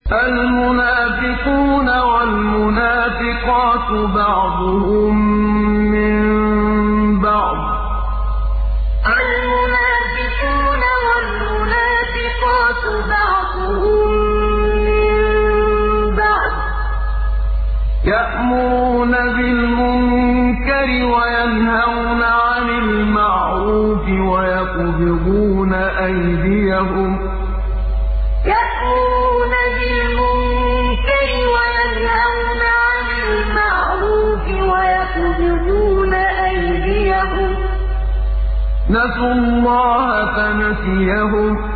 المنافقون والمنافقات بعضهم من بعض يأمرون بالمنكر وينهون عن المعروف ويقبضون أيديهم نسوا الله فنسيهم